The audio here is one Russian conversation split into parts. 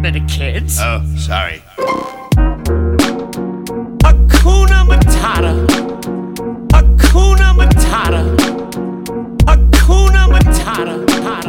They're the kids. Oh, sorry. Hakuna Matata. Hakuna Matata. Hakuna Matata.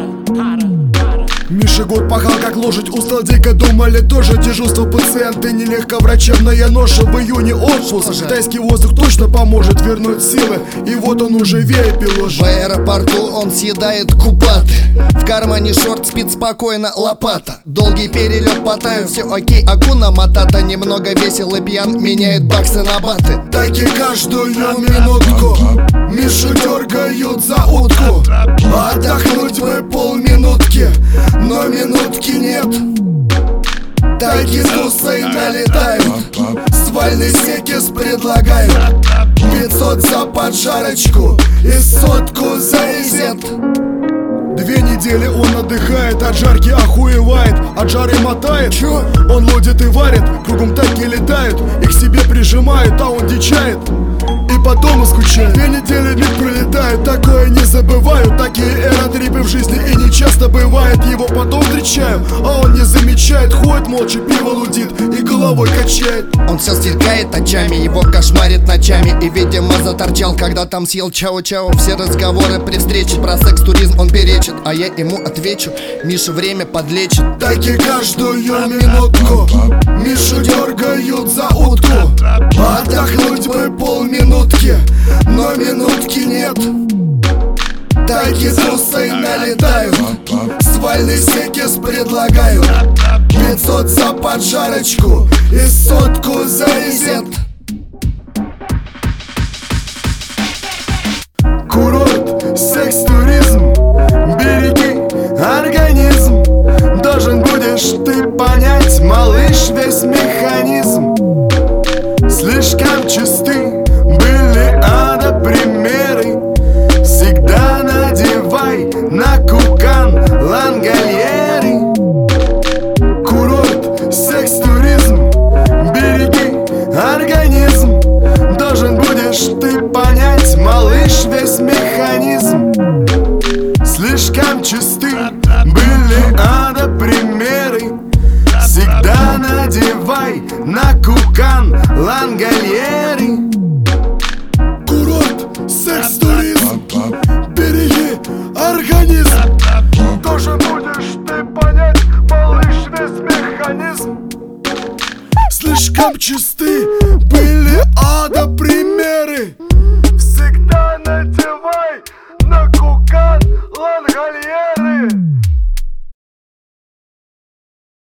Миша год пахал как лошадь, устал дико, думали тоже дежурство пациенты, нелегко врачебная ноша, в июне отпуск. Китайский воздух точно поможет вернуть силы, и вот он уже веет пилож. В аэропорту он съедает купаты, в кармане шорт спит спокойно лопата. Долгий перелет по Таю, все окей, Акуна Матата. Немного весел и пьян, меняет баксы на баты. Так и каждую минутку Мишу дергают за утку. Отдохнуть бы полминутки, но минутки нет. Таки тусы налетают, свальный секис предлагают 500 за поджарочку и сотку за резет. 2 недели он отдыхает, от жарки охуевает, от жары мотает. Чё? Он лодит и варит, кругом таки летают, и к себе прижимают, а он дичает и по дому скучает. 2 недели миг пролетают, такое не забываю. Такие эротрипы в жизни и не часто бывает. Его потом встречаю, а он не замечает. Ходит молча, пиво лудит и головой качает. Он все сверкает очами, его кошмарит ночами. И видимо заторчал, когда там съел чао-чао. Все разговоры при встрече про секс-туризм он перечит, а я ему отвечу: Миша, время подлечит. Так и каждую минутку Мишу дергают за утку. Отдохнуть бы полминутки, но минутки нет. Таки тусы налетают, свальный секис предлагают 500 за поджарочку и сотку за резет. Курорт, секс-туризм, береги организм. Должен будешь ты понять, малыш, весь механизм. Слишком чисты были ада примеры. Всегда надевай на кукан лангольеры. Курорт, секс-туризм, береги организм. Должен будешь ты понять, малыш, весь механизм. Слишком чисты были ада примеры. Всегда надевай на кукан лангольеры. Курорт, секс-туризм, береги организм. Должен будешь ты понять, малыш, весь механизм. Слишком чисты были ада примеры. Всегда надевай на кукан лангольеры.